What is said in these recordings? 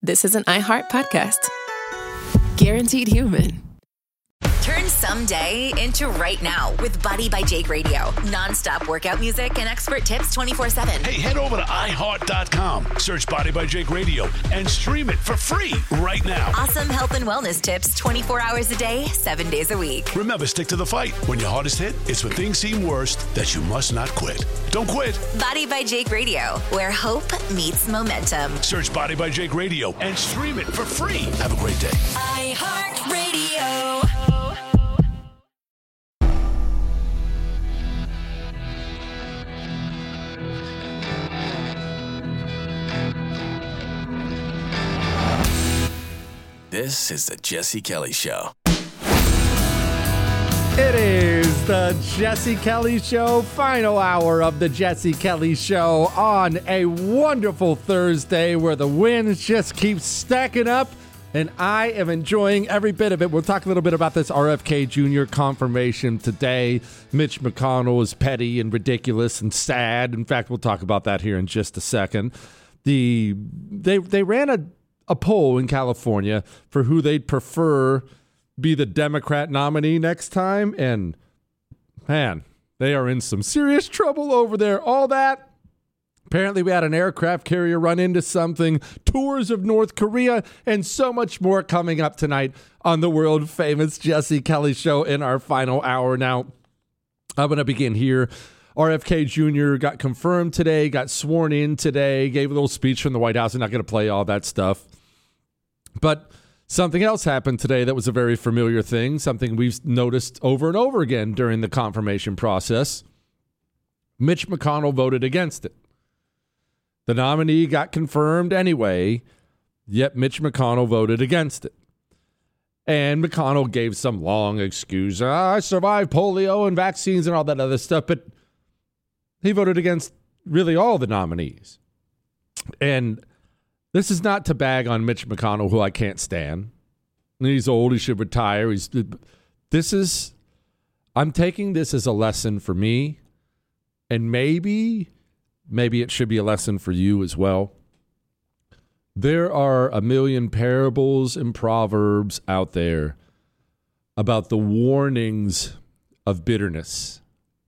this is an iHeart podcast. Guaranteed human. Turn someday into right now with Body by Jake Radio. Non-stop workout music and expert tips 24/7. Hey, head over to iHeart.com, search Body by Jake Radio, and stream it for free right now. Awesome health and wellness tips 24 hours a day, 7 days a week. Remember, stick to the fight. When your hardest hit, it's when things seem worst that you must not quit. Don't quit. Body by Jake Radio, where hope meets momentum. Search Body by Jake Radio and stream it for free. Have a great day. iHeart Radio. This is the Jesse Kelly Show. It is the Jesse Kelly Show, final hour of the Jesse Kelly Show on a wonderful Thursday where the wins just keep stacking up, and I am enjoying every bit of it. We'll talk a little bit about this RFK Jr. confirmation today. Mitch McConnell is petty and ridiculous and sad. In fact, we'll talk about that here in just a second. They ran a poll in California for who they'd prefer be the Democrat nominee next time, and man, they are in some serious trouble over there. All that. Apparently, we had an aircraft carrier run into something, tours of North Korea, and so much more coming up tonight on the world-famous Jesse Kelly Show in our final hour. Now, I'm going to begin here. RFK Jr. got confirmed today, got sworn in today, gave a little speech from the White House. I'm not going to play all that stuff. But something else happened today that was a very familiar thing, something we've noticed over and over again during the confirmation process. Mitch McConnell voted against it. The nominee got confirmed anyway, yet Mitch McConnell voted against it. And McConnell gave some long excuse. I survived polio and vaccines and all that other stuff, but he voted against really all the nominees. And this is not to bag on Mitch McConnell, who I can't stand. He's old. He should retire. I'm taking this as a lesson for me, and maybe it should be a lesson for you as well. There are a million parables and proverbs out there about the warnings of bitterness.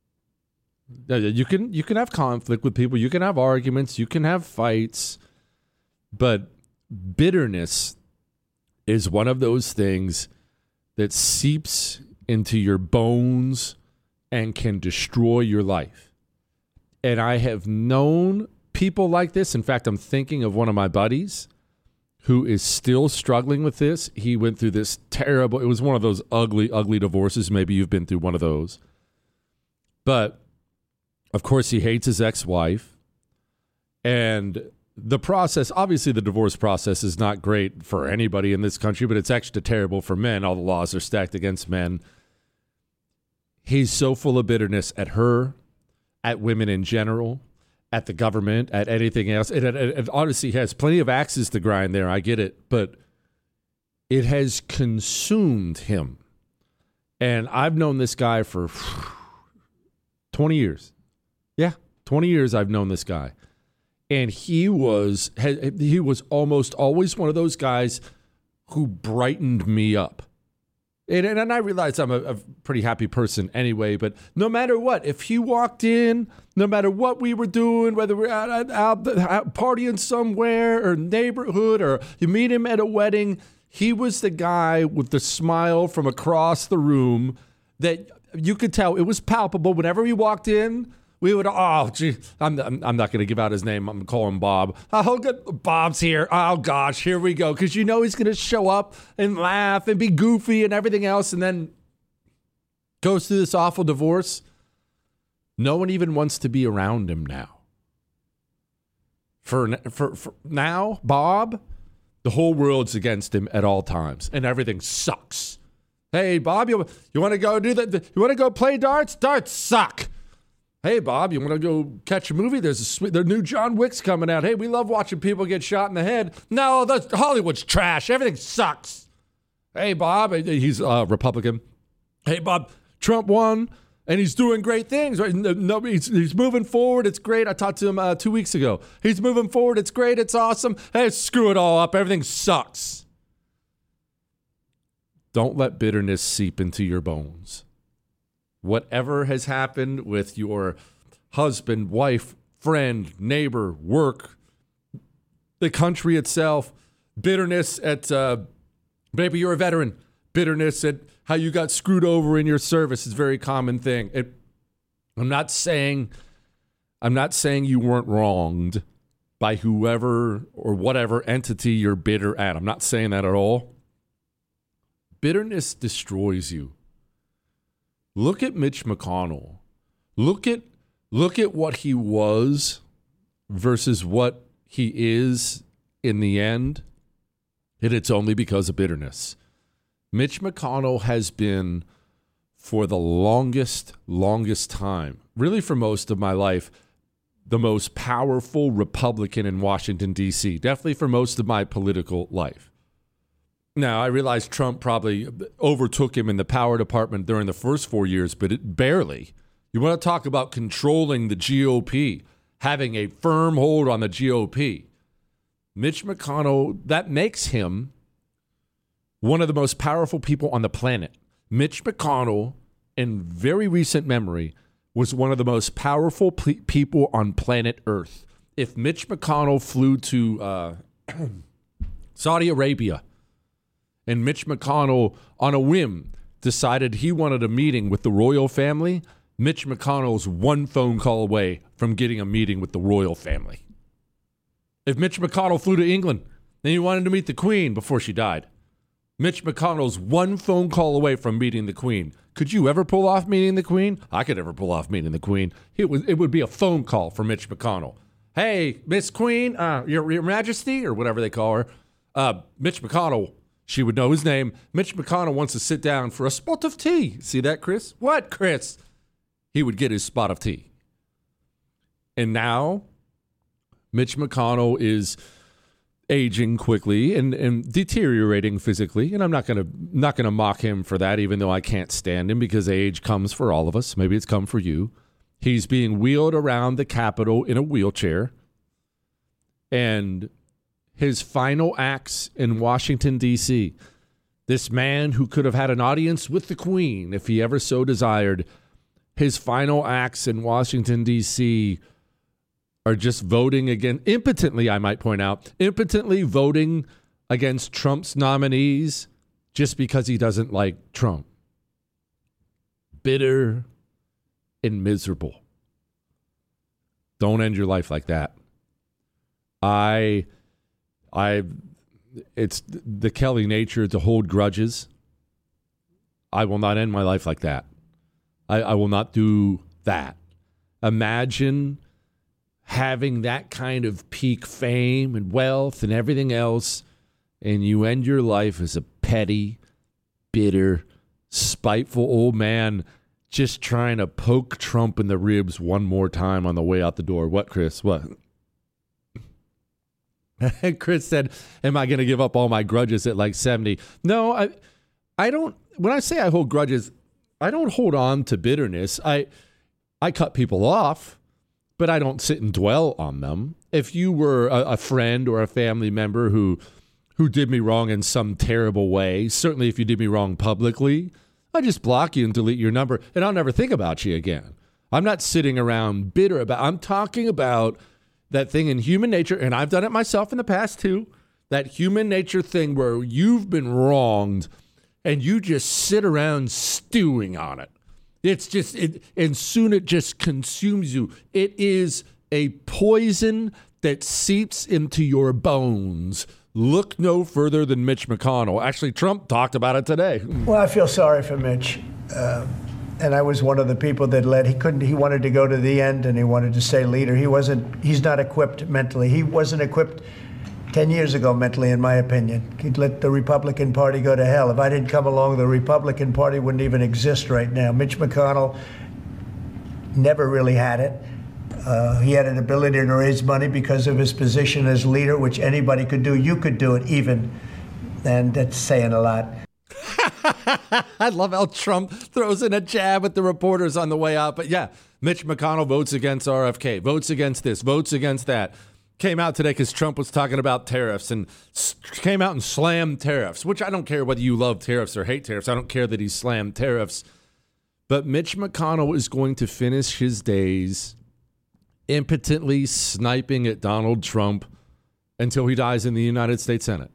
You can have conflict with people. You can have arguments. You can have fights. But bitterness is one of those things that seeps into your bones and can destroy your life. And I have known people like this. In fact, I'm thinking of one of my buddies who is still struggling with this. He went through this terrible, it was one of those ugly, ugly divorces. Maybe you've been through one of those. But, of course, he hates his ex-wife. And the process, obviously the divorce process is not great for anybody in this country, but it's extra terrible for men. All the laws are stacked against men. He's so full of bitterness at her, at women in general, at the government, at anything else. It honestly has plenty of axes to grind there. I get it. But it has consumed him. And I've known this guy for 20 years. Yeah, 20 years I've known this guy. And he was almost always one of those guys who brightened me up. And I realize I'm a pretty happy person anyway, but no matter what, if he walked in, no matter what we were doing, whether we're out partying somewhere or neighborhood or you meet him at a wedding, he was the guy with the smile from across the room that you could tell. It was palpable. Whenever he walked in, we would, I'm not going to give out his name. I'm going to call him Bob. Oh, good. Bob's here. Oh, gosh, here we go. Because you know he's going to show up and laugh and be goofy and everything else, and then goes through this awful divorce. No one even wants to be around him now. For now, Bob, the whole world's against him at all times, and everything sucks. Hey, Bob, you want to go do that? You want to go play darts? Darts suck. Hey, Bob, you want to go catch a movie? There's the new John Wick's coming out. Hey, we love watching people get shot in the head. No, Hollywood's trash. Everything sucks. Hey, Bob, he's a Republican. Hey, Bob, Trump won. And he's doing great things, right? He's moving forward. It's great. I talked to him 2 weeks ago. He's moving forward. It's great. It's awesome. Hey, screw it all up. Everything sucks. Don't let bitterness seep into your bones. Whatever has happened with your husband, wife, friend, neighbor, work, the country itself, bitterness at maybe you're a veteran, bitterness at how you got screwed over in your service is a very common thing. I'm not saying you weren't wronged by whoever or whatever entity you're bitter at. I'm not saying that at all. Bitterness destroys you. Look at Mitch McConnell. Look at what he was versus what he is in the end. And it's only because of bitterness. Mitch McConnell has been, for the longest time, really for most of my life, the most powerful Republican in Washington, D.C., definitely for most of my political life. Now, I realize Trump probably overtook him in the power department during the first 4 years, but it barely. You want to talk about controlling the GOP, having a firm hold on the GOP. Mitch McConnell, that makes him one of the most powerful people on the planet. Mitch McConnell, in very recent memory, was one of the most powerful people on planet Earth. If Mitch McConnell flew to Saudi Arabia and Mitch McConnell, on a whim, decided he wanted a meeting with the royal family, Mitch McConnell's one phone call away from getting a meeting with the royal family. If Mitch McConnell flew to England and he wanted to meet the Queen before she died, Mitch McConnell's one phone call away from meeting the Queen. Could you ever pull off meeting the Queen? I could ever pull off meeting the Queen. It would be a phone call for Mitch McConnell. Hey, Miss Queen, your Majesty, or whatever they call her. Mitch McConnell, she would know his name. Mitch McConnell wants to sit down for a spot of tea. See that, Chris? What, Chris? He would get his spot of tea. And now, Mitch McConnell is aging quickly and deteriorating physically, and I'm not gonna mock him for that, even though I can't stand him, because age comes for all of us. Maybe it's come for you. He's being wheeled around the Capitol in a wheelchair, and his final acts in Washington, D.C., this man who could have had an audience with the Queen if he ever so desired, his final acts in Washington, D.C., are just voting impotently, I might point out, impotently voting against Trump's nominees just because he doesn't like Trump. Bitter and miserable. Don't end your life like that. It's the Kelly nature to hold grudges. I will not end my life like that. I will not do that. Imagine having that kind of peak fame and wealth and everything else, and you end your life as a petty, bitter, spiteful old man just trying to poke Trump in the ribs one more time on the way out the door. What, Chris? What? Chris said, am I going to give up all my grudges at like 70? No, I don't. When I say I hold grudges, I don't hold on to bitterness. I cut people off, but I don't sit and dwell on them. If you were a friend or a family member who did me wrong in some terrible way, certainly if you did me wrong publicly, I just block you and delete your number, and I'll never think about you again. I'm not sitting around bitter about. I'm talking about that thing in human nature, and I've done it myself in the past too, that human nature thing where you've been wronged and you just sit around stewing on it. It's just, and soon it just consumes you. It is a poison that seeps into your bones. Look no further than Mitch McConnell. Actually, Trump talked about it today. Well, I feel sorry for Mitch. And I was one of the people that he wanted to go to the end and he wanted to stay leader. He's not equipped mentally. He wasn't equipped 10 years ago mentally, in my opinion. He'd let the Republican Party go to hell. If I didn't come along, the Republican Party wouldn't even exist right now. Mitch McConnell never really had it. He had an ability to raise money because of his position as leader, which anybody could do. You could do it even. And that's saying a lot. I love how Trump throws in a jab at the reporters on the way out. But yeah, Mitch McConnell votes against RFK, votes against this, votes against that. Came out today because Trump was talking about tariffs and came out and slammed tariffs, which I don't care whether you love tariffs or hate tariffs. I don't care that he slammed tariffs. But Mitch McConnell is going to finish his days impotently sniping at Donald Trump until he dies in the United States Senate.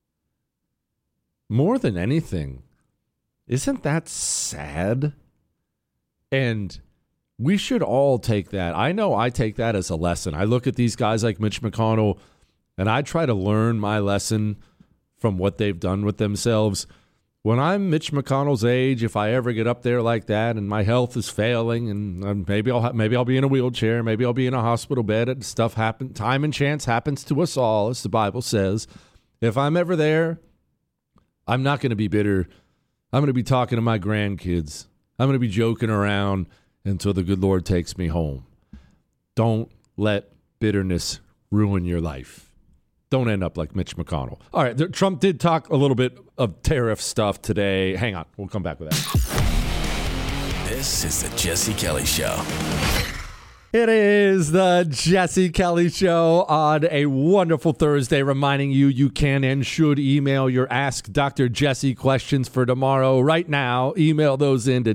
More than anything, isn't that sad? And we should all take that. I know I take that as a lesson. I look at these guys like Mitch McConnell, and I try to learn my lesson from what they've done with themselves. When I'm Mitch McConnell's age, if I ever get up there like that and my health is failing and maybe I'll be in a wheelchair, maybe I'll be in a hospital bed, and stuff happens. Time and chance happens to us all, as the Bible says. If I'm ever there, I'm not going to be bitter. I'm going to be talking to my grandkids. I'm going to be joking around until the good Lord takes me home. Don't let bitterness ruin your life. Don't end up like Mitch McConnell. All right, Trump did talk a little bit of tariff stuff today. Hang on, we'll come back with that. This is the Jesse Kelly Show. It is the Jesse Kelly Show on a wonderful Thursday, reminding you can and should email your Ask Dr. Jesse questions for tomorrow. Right now, email those in to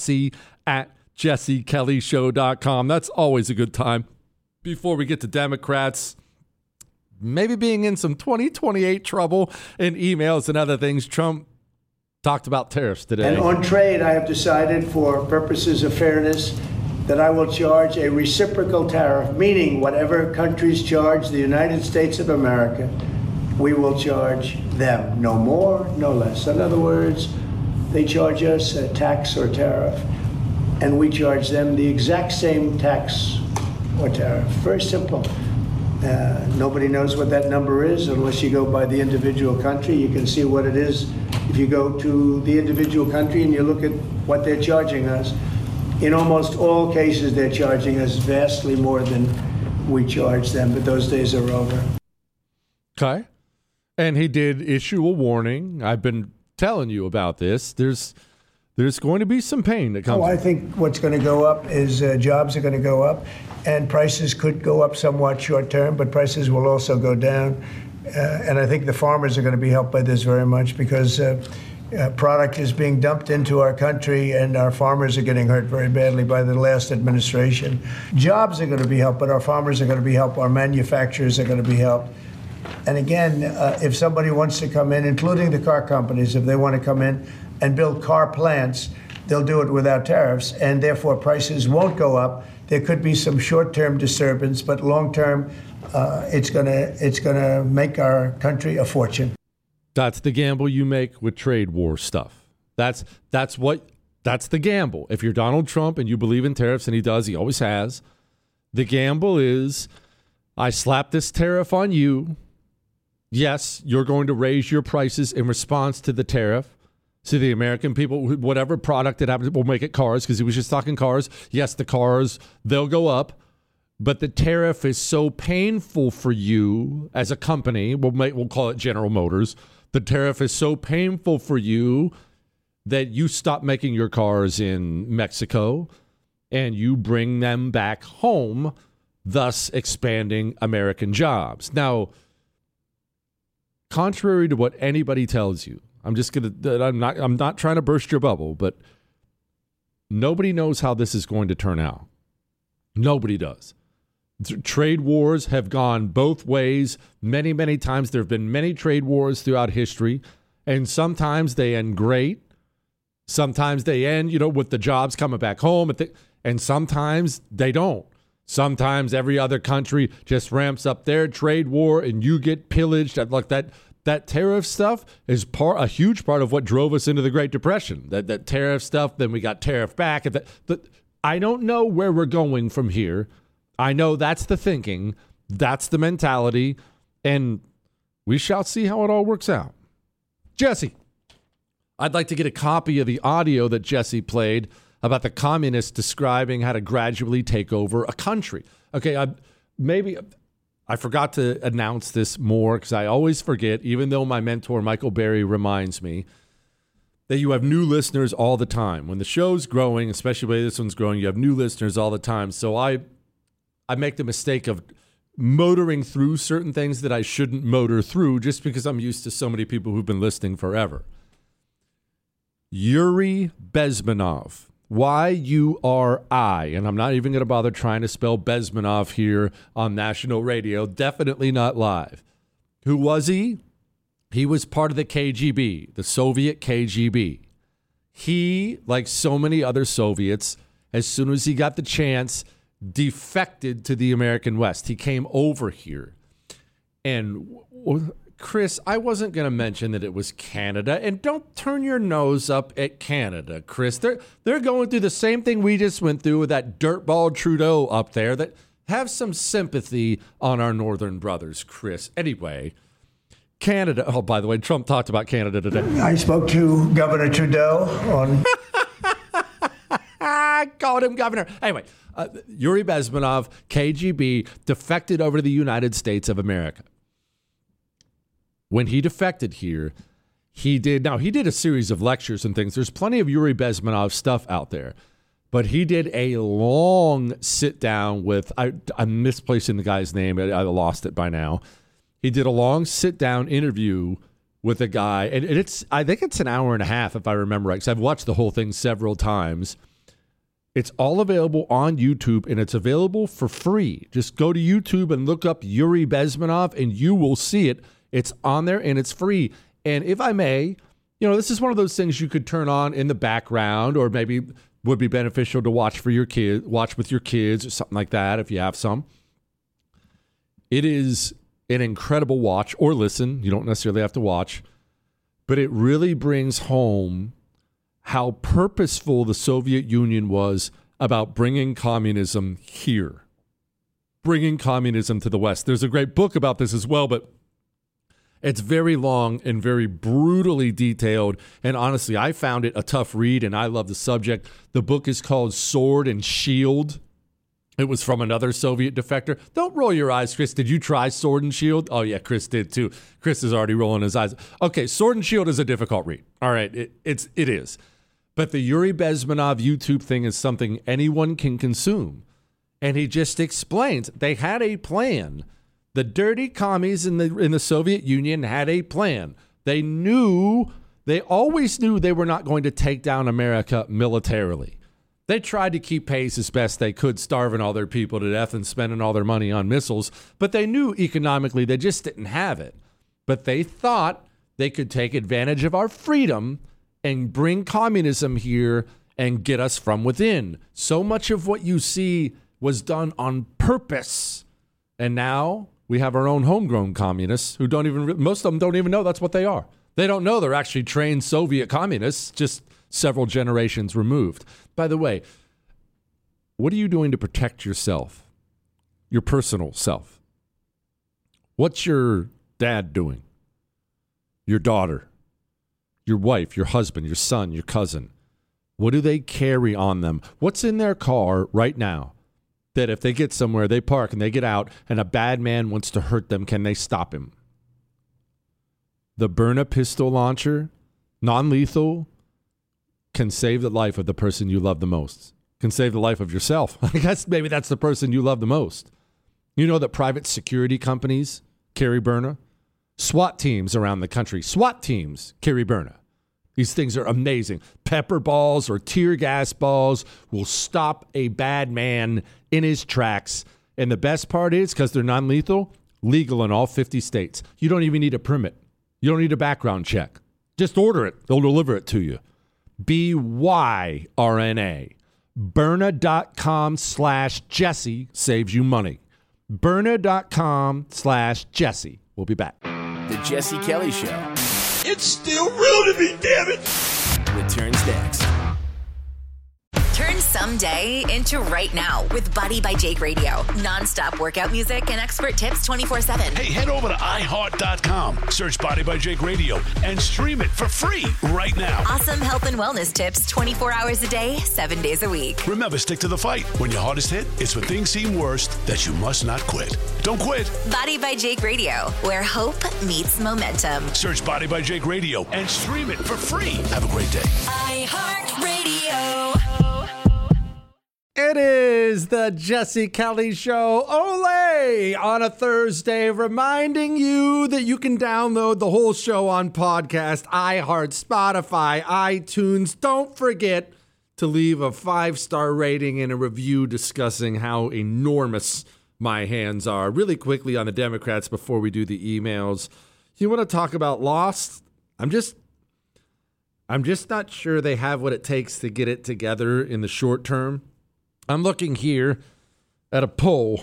jesse@jessekellyshow.com. That's always a good time. Before we get to Democrats maybe being in some 2028 trouble in emails and other things, Trump talked about tariffs today. And on trade, I have decided, for purposes of fairness, that I will charge a reciprocal tariff, meaning whatever countries charge the United States of America, we will charge them. No more, no less. In other words, they charge us a tax or tariff, and we charge them the exact same tax or tariff. Very simple. Nobody knows what that number is unless you go by the individual country. You can see what it is if you go to the individual country and you look at what they're charging us. In almost all cases, they're charging us vastly more than we charge them, but those days are over. Okay. And he did issue a warning. I've been telling you about this. There's going to be some pain that comes. I think what's going to go up is jobs are going to go up, and prices could go up somewhat short term, but prices will also go down. And I think the farmers are going to be helped by this very much because product is being dumped into our country, and our farmers are getting hurt very badly by the last administration. Jobs are going to be helped, but our farmers are going to be helped. Our manufacturers are going to be helped. And again, if somebody wants to come in, including the car companies, if they want to come in and build car plants, they'll do it without tariffs, and therefore prices won't go up. There could be some short-term disturbance, but long-term, it's gonna make our country a fortune. That's the gamble you make with trade war stuff. That's the gamble. If you're Donald Trump and you believe in tariffs, and he does, he always has, the gamble is, I slap this tariff on you. Yes, you're going to raise your prices in response to the tariff. So the American people, whatever product it happens, will make it cars, because he was just talking cars. Yes, the cars, they'll go up. But the tariff is so painful for you as a company. We'll call it General Motors. The tariff is so painful for you that you stop making your cars in Mexico and you bring them back home, thus expanding American jobs. Now, contrary to what anybody tells you, I'm not trying to burst your bubble, but nobody knows how this is going to turn out. Nobody does. Trade wars have gone both ways many, many times. There have been many trade wars throughout history, and sometimes they end great. Sometimes they end, with the jobs coming back home, and sometimes they don't. Sometimes every other country just ramps up their trade war, and you get pillaged. Like that tariff stuff is a huge part of what drove us into the Great Depression. That tariff stuff, then we got tariff back. I don't know where we're going from here. I know that's the thinking, that's the mentality, and we shall see how it all works out. Jesse, I'd like to get a copy of the audio that Jesse played about the communists describing how to gradually take over a country. Okay, I forgot to announce this more because I always forget, even though my mentor Michael Berry reminds me. that you have new listeners all the time. When the show's growing, especially the way this one's growing, you have new listeners all the time. So I make the mistake of motoring through certain things that I shouldn't motor through just because I'm used to so many people who've been listening forever. Yuri Bezmenov, Y-U-R-I, and I'm not even going to bother trying to spell Bezmenov here on national radio, definitely not live. Who was he? He was part of the KGB, the Soviet KGB. He, like so many other Soviets, as soon as he got the chance, defected to the American West. He came over here. And Chris, I wasn't going to mention that it was Canada. And don't turn your nose up at Canada, Chris. They're going through the same thing we just went through with that dirtball Trudeau up there. That have some sympathy on our northern brothers, Chris. Anyway, Canada. Oh, by the way, Trump talked about Canada today. I spoke to Governor Trudeau on... I called him governor. Anyway, Yuri Bezmenov, KGB, defected over to the United States of America. When he defected here, he did a series of lectures and things. There's plenty of Yuri Bezmenov stuff out there. But he did a long sit down with, I'm misplacing the guy's name. I lost it by now. He did a long sit down interview with a guy. And I think it's an hour and a half, if I remember right, because I've watched the whole thing several times. It's all available on YouTube, and it's available for free. Just go to YouTube and look up Yuri Bezmenov, and you will see it. It's on there, and it's free. And if I may, this is one of those things you could turn on in the background, or maybe would be beneficial to watch with your kids or something like that if you have some. It is an incredible watch or listen. You don't necessarily have to watch, but it really brings home how purposeful the Soviet Union was about bringing communism here, bringing communism to the West. There's a great book about this as well, but it's very long and very brutally detailed. And honestly, I found it a tough read, and I love the subject. The book is called Sword and Shield. It was from another Soviet defector. Don't roll your eyes, Chris. Did you try Sword and Shield? Oh, yeah, Chris did too. Chris is already rolling his eyes. Okay, Sword and Shield is a difficult read. All right, it is. But the Yuri Bezmenov YouTube thing is something anyone can consume. And he just explains they had a plan. The dirty commies in the Soviet Union had a plan. They always knew they were not going to take down America militarily. They tried to keep pace as best they could, starving all their people to death and spending all their money on missiles. But they knew economically they just didn't have it. But they thought they could take advantage of our freedom and bring communism here and get us from within. So much of what you see was done on purpose. And now we have our own homegrown communists who most of them don't even know that's what they are. They don't know they're actually trained Soviet communists, just several generations removed. By the way, what are you doing to protect yourself, your personal self? What's your dad doing? Your daughter? Your wife, your husband, your son, your cousin? What do they carry on them? What's in their car right now that if they get somewhere, they park and they get out and a bad man wants to hurt them, can they stop him? The Byrna pistol launcher, non-lethal, can save the life of the person you love the most. Can save the life of yourself. I guess maybe that's the person you love the most. You know that private security companies carry Byrna? SWAT teams around the country, SWAT teams carry Byrna. These things are amazing. Pepper balls or tear gas balls will stop a bad man in his tracks. And the best part is, because they're non-lethal, legal in all 50 states. You don't even need a permit. You don't need a background check. Just order it. They'll deliver it to you. BYRNA. Byrna.com/Jesse saves you money. Byrna.com/Jesse. We'll be back. The Jesse Kelly Show. It's still real to me, damn it! Returns next. Turn someday into right now with Body by Jake Radio. Non-stop workout music and expert tips 24/7. Hey, head over to iHeart.com, search Body by Jake Radio, and stream it for free right now. Awesome health and wellness tips 24 hours a day, 7 days a week. Remember, stick to the fight. When your heart is hit, it's when things seem worst that you must not quit. Don't quit. Body by Jake Radio, where hope meets momentum. Search Body by Jake Radio and stream it for free. Have a great day. iHeartRadio. It is the Jesse Kelly Show, Olay, on a Thursday, reminding you that you can download the whole show on podcast, iHeart, Spotify, iTunes. Don't forget to leave a 5-star rating and a review discussing how enormous my hands are. Really quickly on the Democrats before we do the emails. You want to talk about lost? I'm just not sure they have what it takes to get it together in the short term. I'm looking here at a poll.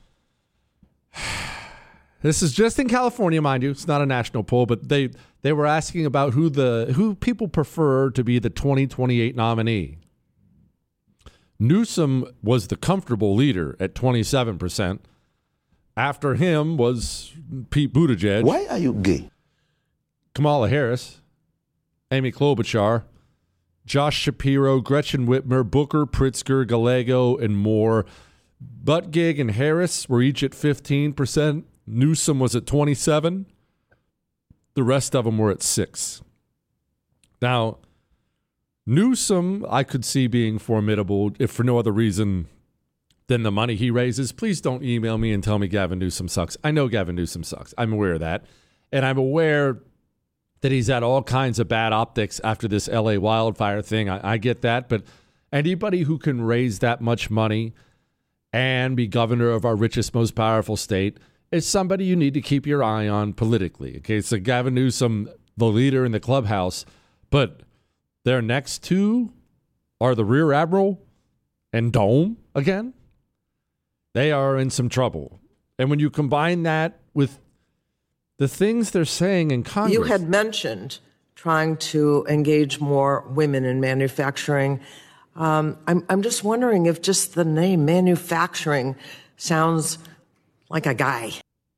This is just in California, mind you. It's not a national poll, but they were asking about who people prefer to be the 2028 nominee. Newsom was the comfortable leader at 27%. After him was Pete Buttigieg. Why are you gay? Kamala Harris, Amy Klobuchar, Josh Shapiro, Gretchen Whitmer, Booker, Pritzker, Gallego, and more. Buttigieg and Harris were each at 15%. Newsom was at 27%. The rest of them were at 6%. Now, Newsom, I could see being formidable, if for no other reason than the money he raises. Please don't email me and tell me Gavin Newsom sucks. I know Gavin Newsom sucks. I'm aware of that. And I'm aware that he's had all kinds of bad optics after this LA wildfire thing. I get that. But anybody who can raise that much money and be governor of our richest, most powerful state is somebody you need to keep your eye on politically. Okay, so Gavin Newsom, the leader in the clubhouse, but their next two are the Rear Admiral and Dome again. They are in some trouble. And when you combine that with the things they're saying in Congress. You had mentioned trying to engage more women in manufacturing. I'm just wondering if just the name manufacturing sounds like a guy.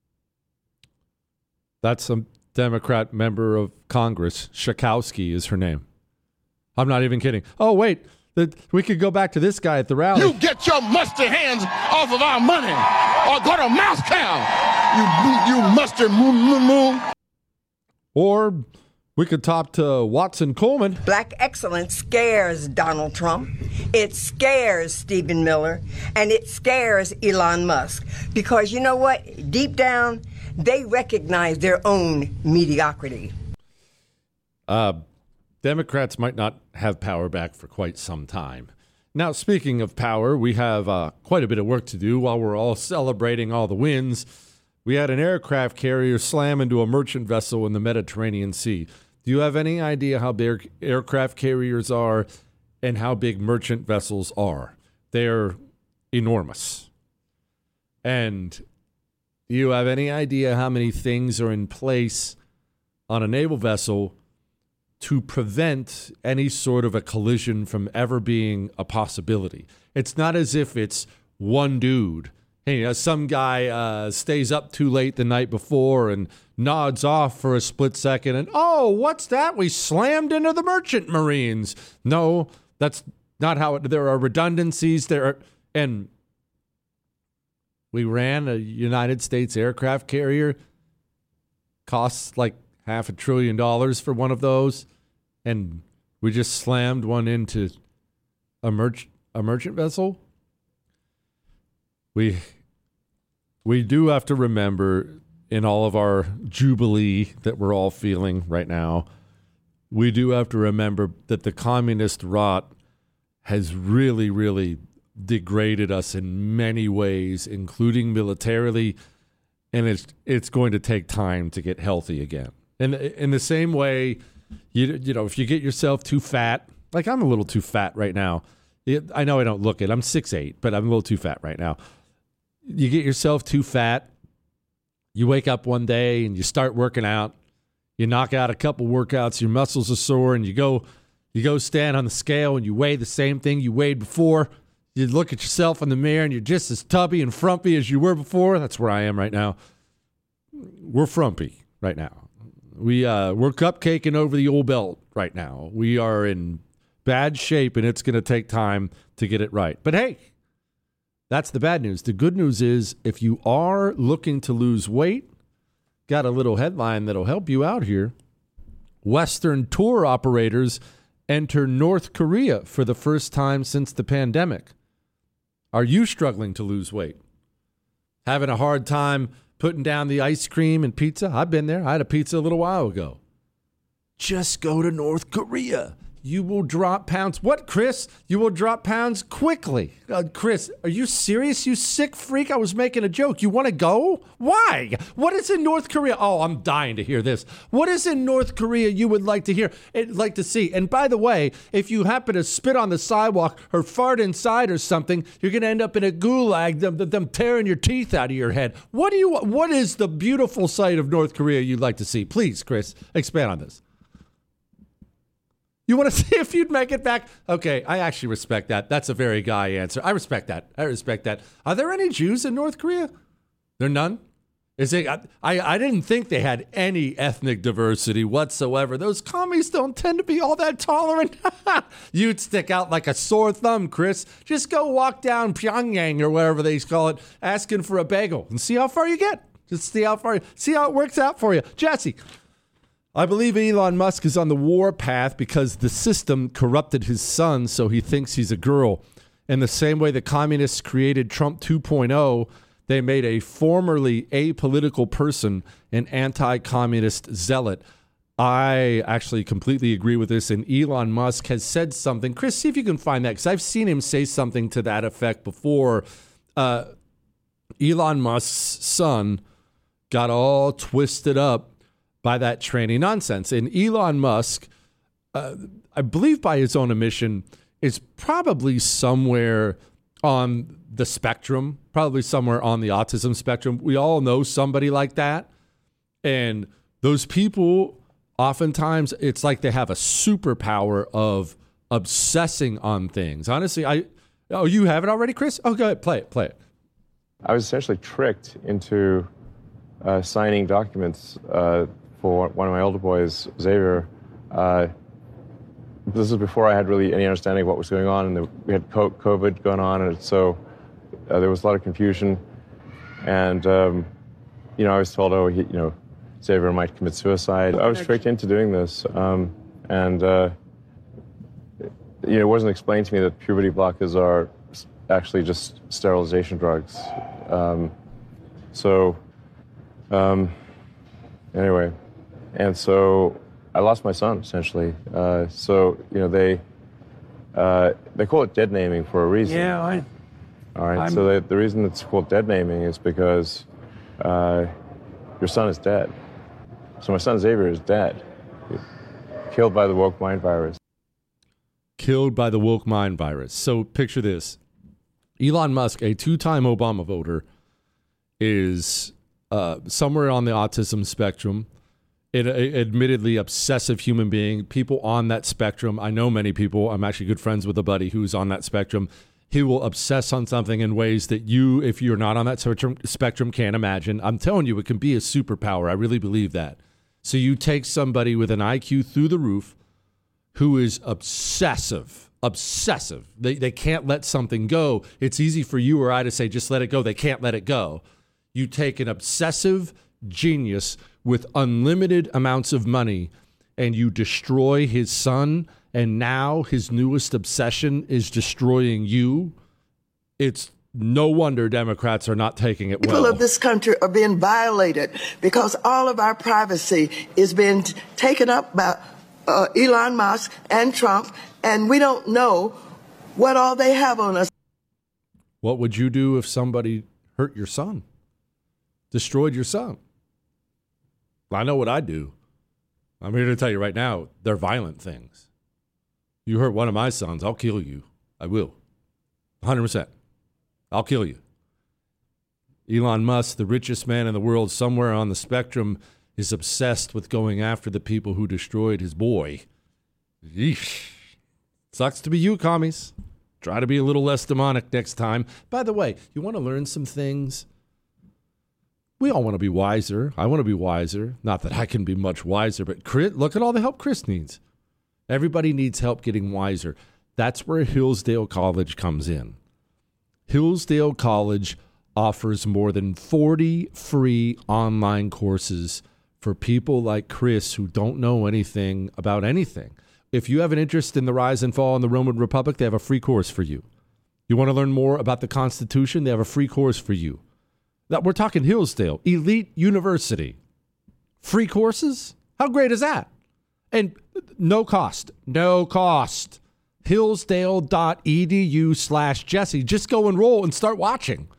That's a Democrat member of Congress. Schakowsky is her name. I'm not even kidding. Oh, wait. We could go back to this guy at the rally. You get your musty hands off of our money or go to Moscow, you musty moo. Or we could talk to Watson Coleman. Black excellence scares Donald Trump. It scares Stephen Miller. And it scares Elon Musk. Because you know what? Deep down, they recognize their own mediocrity. Democrats might not have power back for quite some time. Now, speaking of power, we have quite a bit of work to do while we're all celebrating all the wins. We had an aircraft carrier slam into a merchant vessel in the Mediterranean Sea. Do you have any idea how big aircraft carriers are and how big merchant vessels are? They're enormous. And do you have any idea how many things are in place on a naval vessel to prevent any sort of a collision from ever being a possibility? It's not as if it's one dude. Hey, some guy stays up too late the night before and nods off for a split second and, oh, what's that? We slammed into the merchant marines. No, that's not how it, there are redundancies there. And we ran a United States aircraft carrier, costs like $500 billion for one of those, and we just slammed one into a merchant vessel. We do have to remember, in all of our jubilee that we're all feeling right now, we do have to remember that the communist rot has really, really degraded us in many ways, including militarily, and it's going to take time to get healthy again. And in the same way, you know, if you get yourself too fat, like I'm a little too fat right now. I know I don't look it. I'm 6'8", but I'm a little too fat right now. You get yourself too fat, you wake up one day and you start working out, you knock out a couple workouts, your muscles are sore, and you go You go stand on the scale and you weigh the same thing you weighed before. You look at yourself in the mirror and you're just as tubby and frumpy as you were before. That's where I am right now. We're frumpy right now. We're cupcaking over the old belt right now. We are in bad shape, and it's going to take time to get it right. But hey, that's the bad news. The good news is if you are looking to lose weight, got a little headline that'll help you out here. Western tour operators enter North Korea for the first time since the pandemic. Are you struggling to lose weight? Having a hard time putting down the ice cream and pizza? I've been there. I had a pizza a little while ago. Just go to North Korea. You will drop pounds. What, Chris? You will drop pounds quickly. Chris, are you serious, you sick freak? I was making a joke. You want to go? Why? What is in North Korea? Oh, I'm dying to hear this. What is in North Korea you would like to hear, like to see? And by the way, if you happen to spit on the sidewalk or fart inside or something, you're going to end up in a gulag, them tearing your teeth out of your head. What is the beautiful sight of North Korea you'd like to see? Please, Chris, expand on this. You want to see if you'd make it back? Okay, I actually respect that. That's a very guy answer. I respect that. Are there any Jews in North Korea? There none? Is it? I didn't think they had any ethnic diversity whatsoever. Those commies don't tend to be all that tolerant. You'd stick out like a sore thumb, Chris. Just go walk down Pyongyang or whatever they call it, asking for a bagel and see how far you get. Just see how it works out for you. Jesse. I believe Elon Musk is on the war path because the system corrupted his son, so he thinks he's a girl. In the same way the communists created Trump 2.0, they made a formerly apolitical person an anti-communist zealot. I actually completely agree with this, and Elon Musk has said something. Chris, see if you can find that, because I've seen him say something to that effect before. Elon Musk's son got all twisted up by that tranny nonsense. And Elon Musk, I believe by his own admission, is probably somewhere on the spectrum, probably somewhere on the autism spectrum. We all know somebody like that. And those people, oftentimes, it's like they have a superpower of obsessing on things. Honestly, you have it already, Chris? Oh, go ahead, play it. I was essentially tricked into signing documents for one of my older boys, Xavier. This was before I had really any understanding of what was going on, and we had COVID going on, and so there was a lot of confusion. And I was told, Xavier might commit suicide. I was tricked into doing this, and it wasn't explained to me that puberty blockers are actually just sterilization drugs. Anyway. And so I lost my son, essentially. They call it dead naming for a reason. Yeah, all right, so the reason it's called dead naming is because your son is dead. So my son Xavier is dead, killed by the woke mind virus. Killed by the woke mind virus. So picture this. Elon Musk, a 2-time Obama voter, is somewhere on the autism spectrum. An admittedly obsessive human being. People on that spectrum, I know many people. I'm actually good friends with a buddy who's on that spectrum. He will obsess on something in ways that you, if you're not on that spectrum, can't imagine. I'm telling you, it can be a superpower. I really believe that. So you take somebody with an IQ through the roof who is obsessive. They can't let something go. It's easy for you or I to say, just let it go. They can't let it go. You take an obsessive genius with unlimited amounts of money and you destroy his son, and now his newest obsession is destroying you. It's no wonder Democrats are not taking it well. People of this country are being violated because all of our privacy is being taken up by Elon Musk and Trump, and we don't know what all they have on us. What would you do if somebody hurt your son? Destroyed your son? I know what I'd do. I'm here to tell you right now, they're violent things. You hurt one of my sons, I'll kill you. I will. 100%. I'll kill you. Elon Musk, the richest man in the world, somewhere on the spectrum, is obsessed with going after the people who destroyed his boy. Yeesh. Sucks to be you, commies. Try to be a little less demonic next time. By the way, you want to learn some things? We all want to be wiser. I want to be wiser. Not that I can be much wiser, but look at all the help Chris needs. Everybody needs help getting wiser. That's where Hillsdale College comes in. Hillsdale College offers more than 40 free online courses for people like Chris who don't know anything about anything. If you have an interest in the rise and fall in the Roman Republic, they have a free course for you. You want to learn more about the Constitution? They have a free course for you. We're talking Hillsdale, elite university. Free courses? How great is that? And no cost. No cost. Hillsdale.edu/Jesse. Just go enroll and start watching.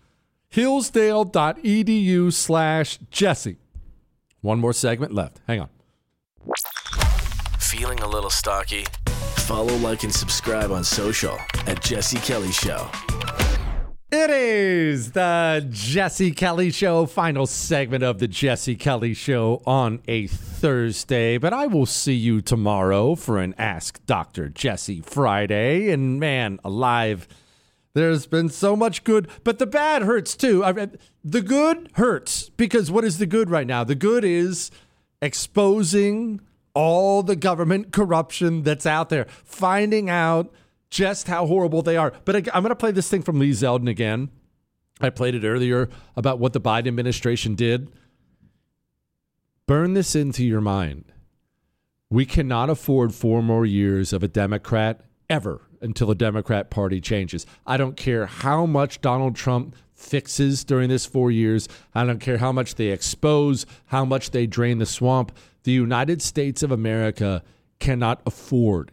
Hillsdale.edu/Jesse. One more segment left. Hang on. Feeling a little stocky? Follow, like, and subscribe on social at Jesse Kelly Show. It is the Jesse Kelly Show, final segment of the Jesse Kelly Show on a Thursday. But I will see you tomorrow for an Ask Dr. Jesse Friday. And man, alive, there's been so much good, but the bad hurts too. The good hurts because what is the good right now? The good is exposing all the government corruption that's out there, finding out just how horrible they are. But I'm going to play this thing from Lee Zeldin again. I played it earlier about what the Biden administration did. Burn this into your mind. We cannot afford 4 more years of a Democrat ever until the Democrat Party changes. I don't care how much Donald Trump fixes during this 4 years. I don't care how much they expose, how much they drain the swamp. The United States of America cannot afford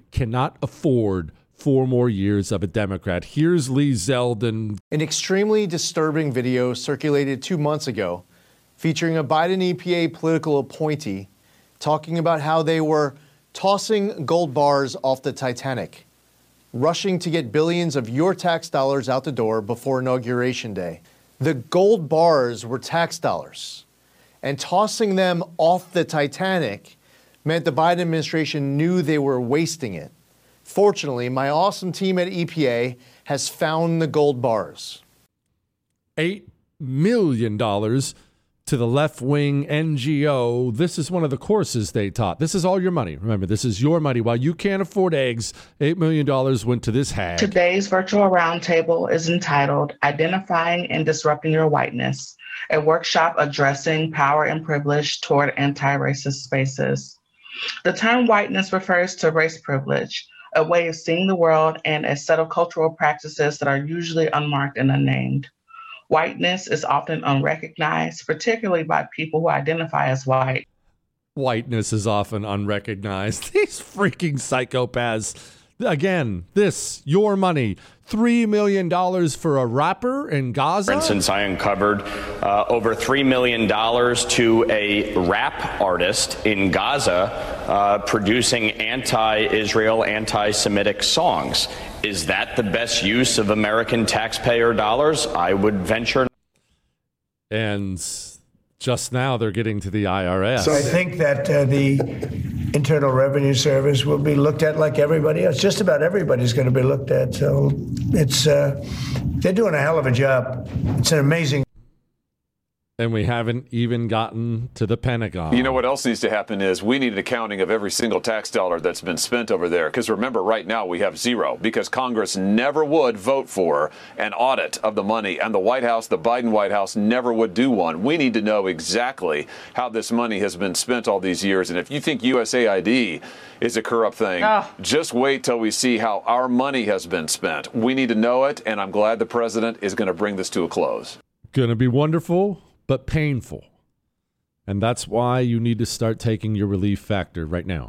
4 more years of a Democrat. Here's Lee Zeldin. An extremely disturbing video circulated 2 months ago featuring a Biden EPA political appointee talking about how they were tossing gold bars off the Titanic, rushing to get billions of your tax dollars out the door before Inauguration Day. The gold bars were tax dollars, and tossing them off the Titanic meant the Biden administration knew they were wasting it. Fortunately, my awesome team at EPA has found the gold bars. $8 million to the left-wing NGO. This is one of the courses they taught. This is all your money. Remember, this is your money. While you can't afford eggs, $8 million went to this hag. Today's virtual roundtable is entitled Identifying and Disrupting Your Whiteness, a workshop addressing power and privilege toward anti-racist spaces. The term whiteness refers to race privilege, a way of seeing the world and a set of cultural practices that are usually unmarked and unnamed. Whiteness is often unrecognized, particularly by people who identify as white. Whiteness is often unrecognized. These freaking psychopaths. Again, your money. $3 million for a rapper in Gaza? For instance, I uncovered over $3 million to a rap artist in Gaza producing anti-Israel, anti-Semitic songs. Is that the best use of American taxpayer dollars? I would venture. And just now they're getting to the IRS. So I think that the Internal Revenue Service will be looked at like everybody else. Just about everybody's going to be looked at. So it's they're doing a hell of a job. It's an amazing. And we haven't even gotten to the Pentagon. You know what else needs to happen is we need an accounting of every single tax dollar that's been spent over there. Because remember, right now we have zero because Congress never would vote for an audit of the money. And the White House, the Biden White House, never would do one. We need to know exactly how this money has been spent all these years. And if you think USAID is a corrupt thing, just wait till we see how our money has been spent. We need to know it. And I'm glad the president is going to bring this to a close. Going to be wonderful, but painful. And that's why you need to start taking your Relief Factor right now.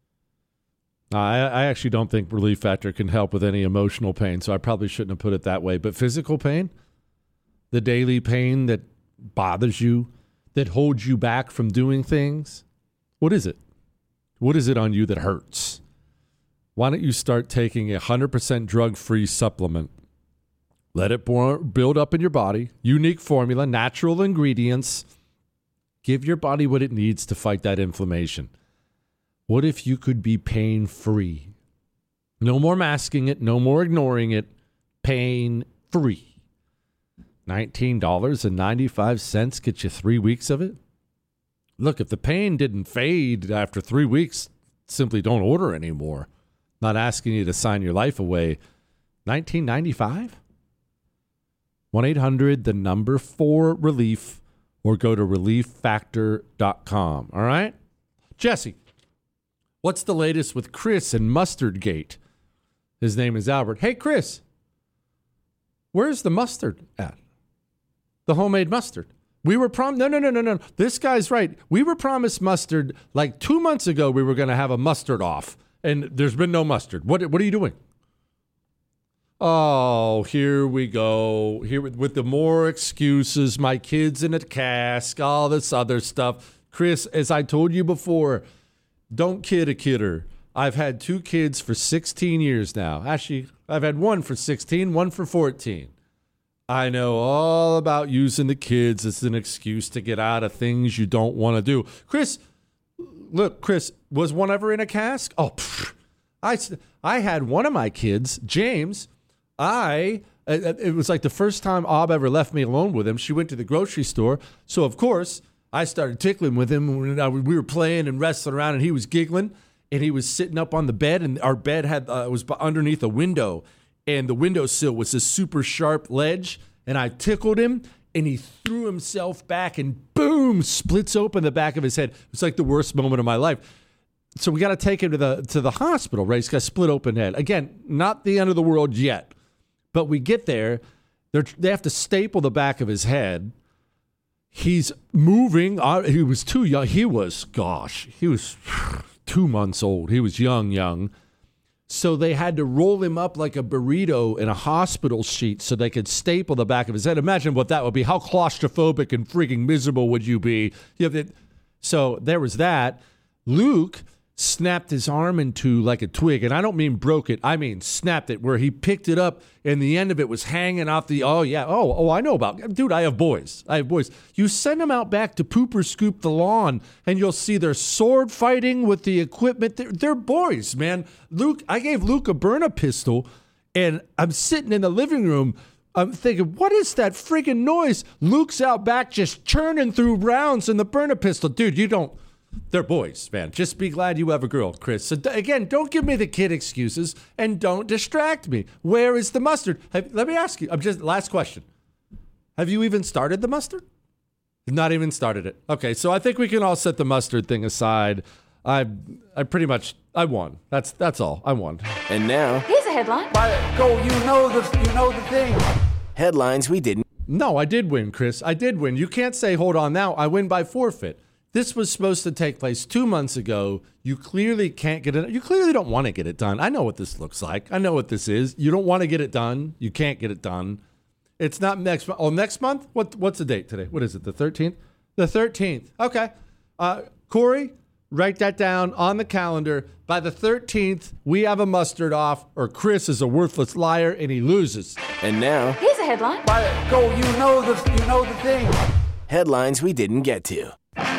I actually don't think Relief Factor can help with any emotional pain, so I probably shouldn't have put it that way. But physical pain, the daily pain that bothers you, that holds you back from doing things, what is it? What is it on you that hurts? Why don't you start taking a 100% drug-free supplement? Let it build up in your body. Unique formula, natural ingredients. Give your body what it needs to fight that inflammation. What if you could be pain-free No more masking it. No more ignoring it. Pain-free. $19.95 gets you 3 weeks of it. Look, if the pain didn't fade after 3 weeks, simply don't order anymore. Not asking you to sign your life away. $19.95? 1-800-4RELIEF or go to relieffactor.com. All right? Jesse, what's the latest with Chris and Mustardgate? His name is Albert. Hey, Chris, where's the mustard at? The homemade mustard. We were No. This guy's right. We were promised mustard like 2 months ago. We were going to have a mustard off, and there's been no mustard. What are you doing? Oh, here we go. Here with the more excuses. My kid's in a cask, all this other stuff. Chris, as I told you before, don't kid a kidder. I've had 2 kids for 16 years now. Actually, I've had one for 16, one for 14. I know all about using the kids as an excuse to get out of things you don't want to do. Chris, look, Chris, was one ever in a cask? Oh, I had one of my kids, James. It was like the first time Ob ever left me alone with him. She went to the grocery store. So, of course, I started tickling with him. We were playing and wrestling around, and he was giggling. And he was sitting up on the bed, and our bed was underneath a window. And the windowsill was a super sharp ledge, and I tickled him, and he threw himself back, and boom, splits open the back of his head. It was like the worst moment of my life. So we got to take him to the hospital, right? He's got a split open head. Again, not the end of the world yet, but we get there. They have to staple the back of his head. He's moving. He was too young. He was 2 months old. He was young. So they had to roll him up like a burrito in a hospital sheet so they could staple the back of his head. Imagine what that would be. How claustrophobic and freaking miserable would you be? So there was that. Luke snapped his arm into like a twig, and I don't mean broke it. I mean snapped it, where he picked it up, and the end of it was hanging off the, I know about. Dude, I have boys. You send them out back to poop or scoop the lawn, and you'll see they're sword fighting with the equipment. They're boys, man. I gave Luke a Byrna pistol, and I'm sitting in the living room. I'm thinking, what is that friggin' noise? Luke's out back just churning through rounds in the Byrna pistol. Dude, they're boys, man. Just be glad you have a girl, Chris. So again, don't give me the kid excuses and don't distract me. Where is the mustard? Let me ask you. Last question. Have you even started the mustard? Not even started it. Okay, so I think we can all set the mustard thing aside. I won. That's all. I won. And now, here's a headline. You know the thing. Headlines we didn't. No, I did win, Chris. I did win. You can't say, hold on now. I win by forfeit. This was supposed to take place 2 months ago. You clearly can't get it. You clearly don't want to get it done. I know what this looks like. I know what this is. You don't want to get it done. You can't get it done. It's not next month. Oh, next month? What's the date today? What is it, the 13th? The 13th. Okay. Corey, write that down on the calendar. By the 13th, we have a mustard off, or Chris is a worthless liar, and he loses. And now, here's a headline. You know the thing. Headlines we didn't get to.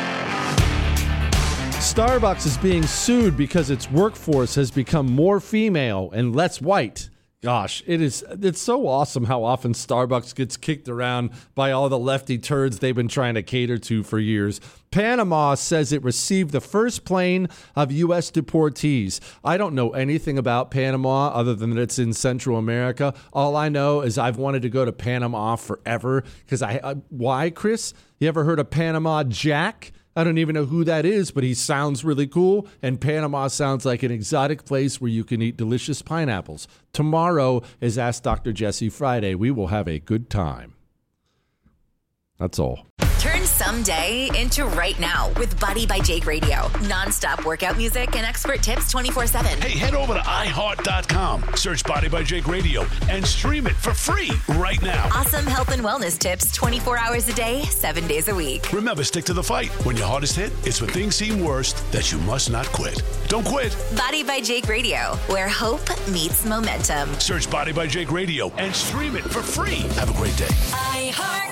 Starbucks is being sued because its workforce has become more female and less white. Gosh, it's so awesome how often Starbucks gets kicked around by all the lefty turds they've been trying to cater to for years. Panama says it received the first plane of U.S. deportees. I don't know anything about Panama other than that it's in Central America. All I know is I've wanted to go to Panama forever. Because why, Chris? You ever heard of Panama Jack? I don't even know who that is, but he sounds really cool. And Panama sounds like an exotic place where you can eat delicious pineapples. Tomorrow is Ask Dr. Jesse Friday. We will have a good time. That's all. Turn someday into right now with Body by Jake Radio. Non-stop workout music and expert tips 24/7. Hey, head over to iHeart.com. Search Body by Jake Radio and stream it for free right now. Awesome health and wellness tips 24 hours a day, 7 days a week. Remember, stick to the fight. When your heart is hit, it's when things seem worst that you must not quit. Don't quit. Body by Jake Radio, where hope meets momentum. Search Body by Jake Radio and stream it for free. Have a great day. iHeart.